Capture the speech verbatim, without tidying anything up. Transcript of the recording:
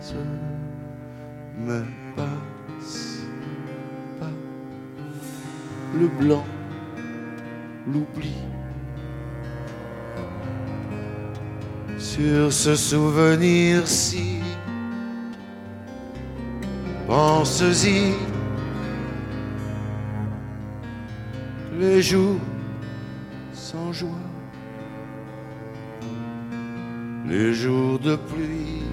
me passe pas. Le blanc, l'oubli. Sur ce souvenir-ci, pense-y. Les jours sans joie, les jours de pluie.